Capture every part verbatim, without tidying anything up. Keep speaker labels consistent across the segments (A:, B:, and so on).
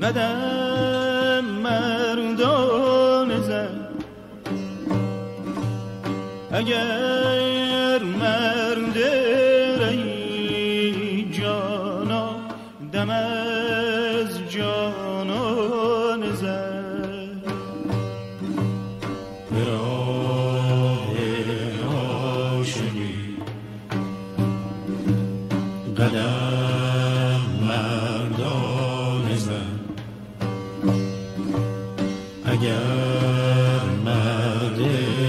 A: قدم مردان زن اگر مرد رهی جانا دم از جانان زن به راه عاشقی قدم مردان زن اگر مرد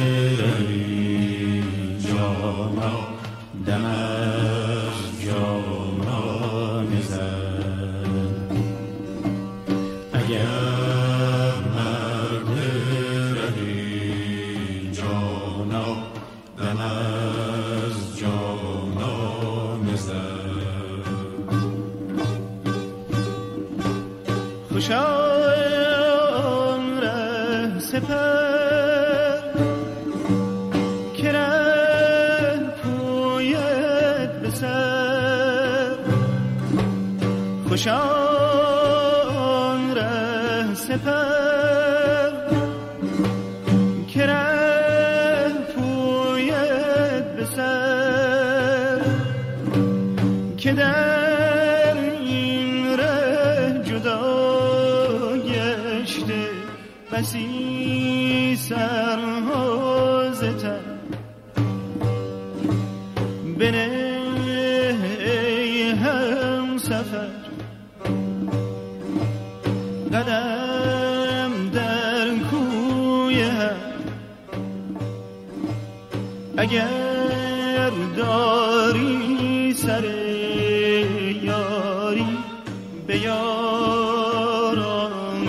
A: رهی جانا دم از جانان زن اگر مرد رهی جانا دم از جانان زن خوشان ره سپر که ره پوید به سر خوشان ره سپر که ره پوید به سر که در این ره جدا گشته بسی سرها ز تن بنه ای هم سفر قدم در کوی هم اگر داری سر یاری به یاران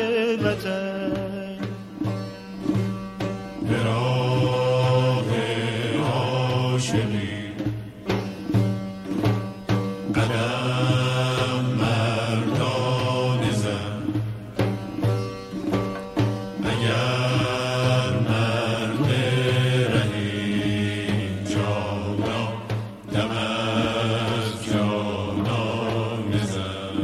A: وطن به راه عاشقی قدم مردان زن اگر مرد رهی جانا دم از جانان زن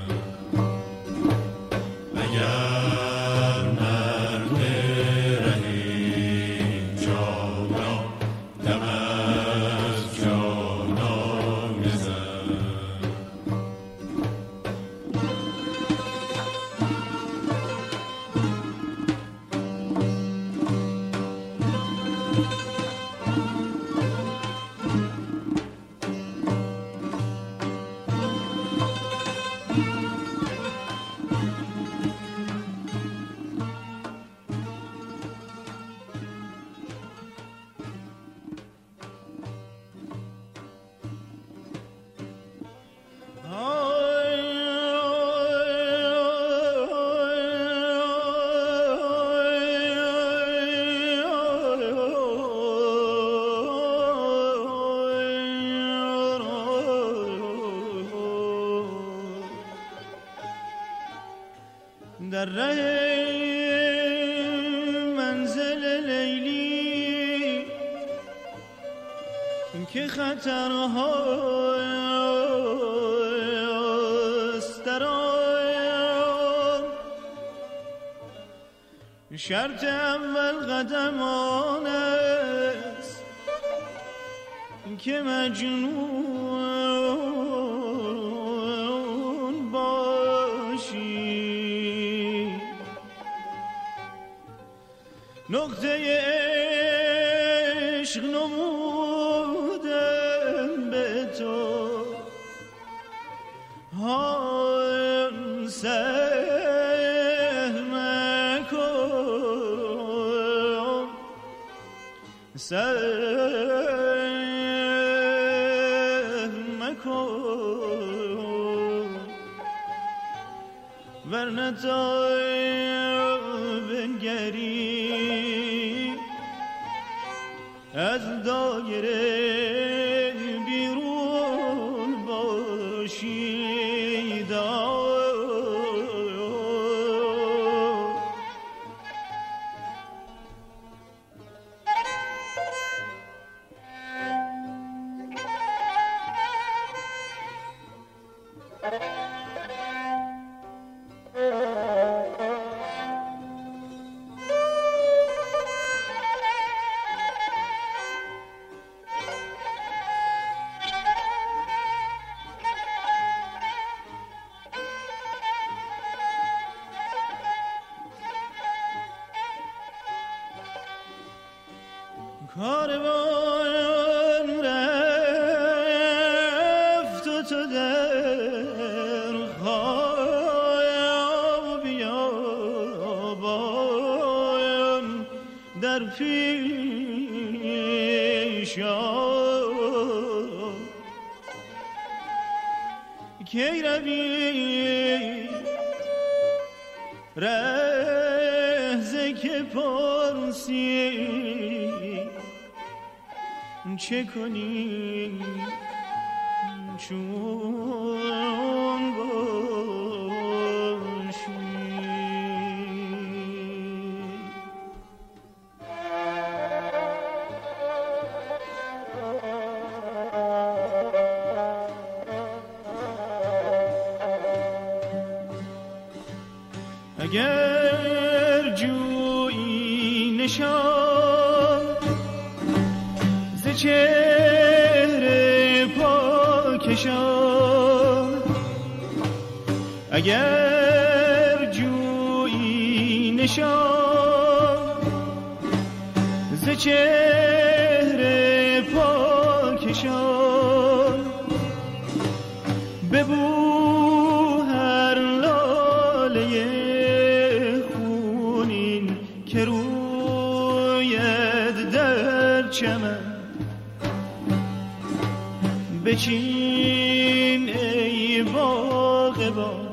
A: اگر مرد رهی جانا دم از جانان زن در ره منزل لیلی که خطرهاست در آن شرط اول قدم آن است که مجنون باشی نقطه عشق نمودم به تو آن سهل مکن سهل مکن ورنه تا بنگری از دایره بیرون باشی دار
B: Thank
A: در پیش آر کی روی رهزه که پرسی چه کنی چون باشی اگر جویی نشان ز چهره پاکشان اگر جویی نشان ز چهره پاکشان ببو هر لاله که روید در چمن بچین ای باغبان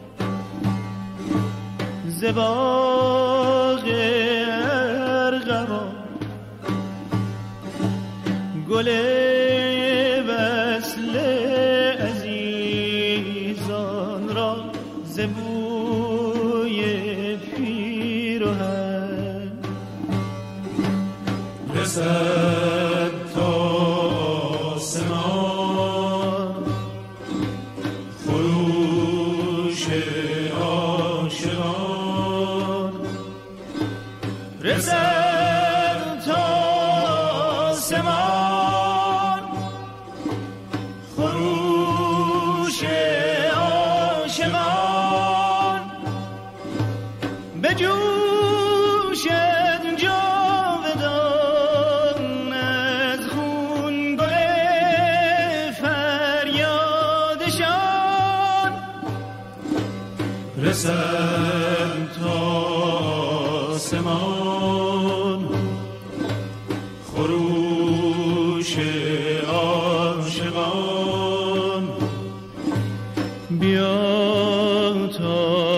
A: ز باغ ارغوان گل وصل عزیزان را ز بوی پیرهن رسد تا آسمان خروش عاشقان رسد تا آسمان خروش عاشقان بجوشد جاودان از خون گل فریادشان رسد تا آسمان خروش عاشقان بیا تا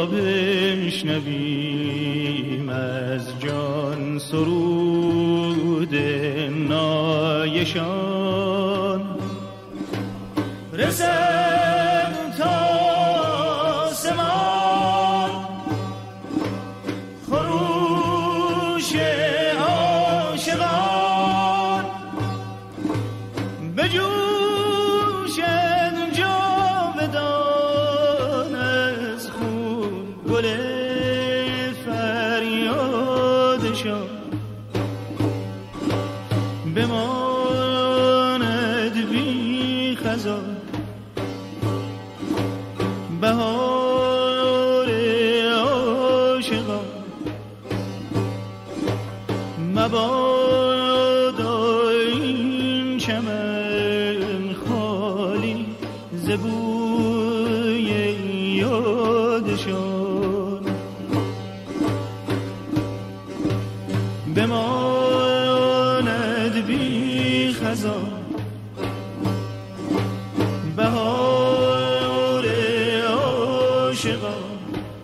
A: بشنویم از جان سرود نایشان رسد تا آسمان خروش عاشقان بجوشد جاودان از خون گل فریادشان بماند بی خزان بهار عاشقان مبادا این چمن خالی ز بوی یادشان بماند بی خزان بهار عاشقان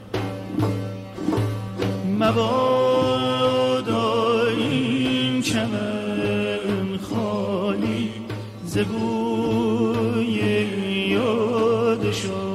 A: مبادا این چمن خالی ز بوی یادشان